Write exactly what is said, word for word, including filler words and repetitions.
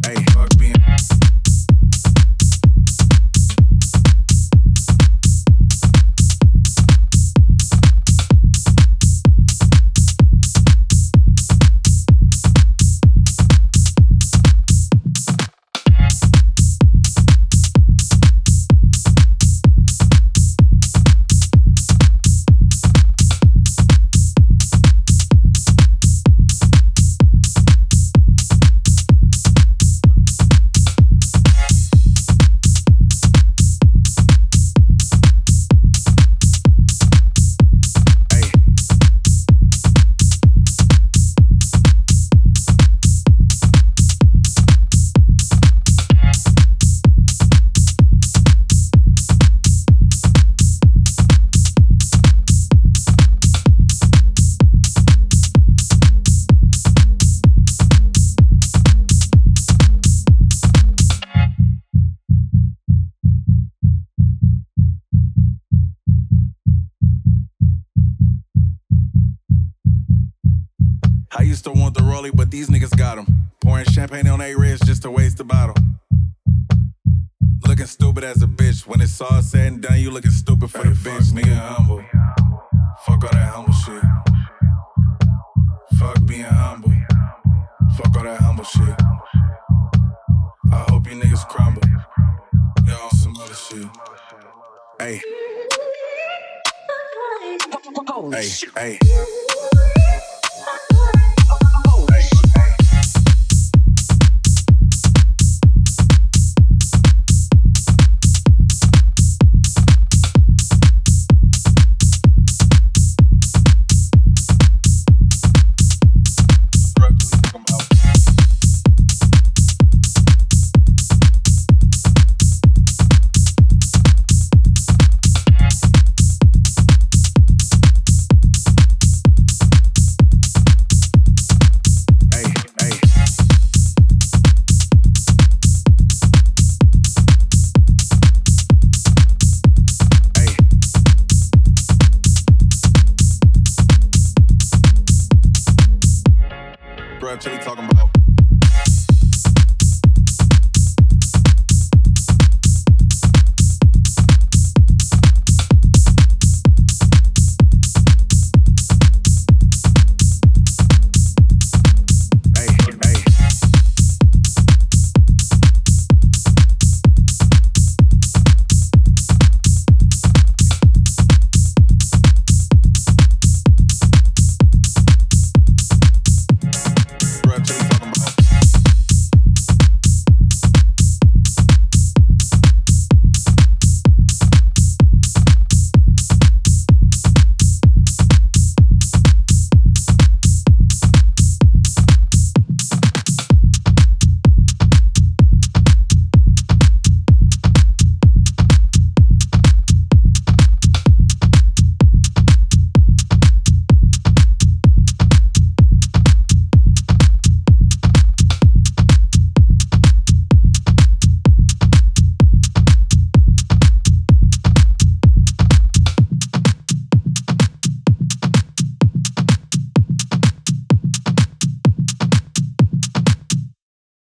Hey, fuck being. I used to want the rollie, but these niggas got them. Pouring champagne on A-Reds just to waste the bottle. Looking stupid as a bitch. When it's all said and done, you looking stupid for hey, the bitch. Nigga humble. Fuck all that humble shit. Fuck being humble. Fuck all that humble shit. I hope you niggas crumble. Y'all on some other shit. Hey. Hey, hey.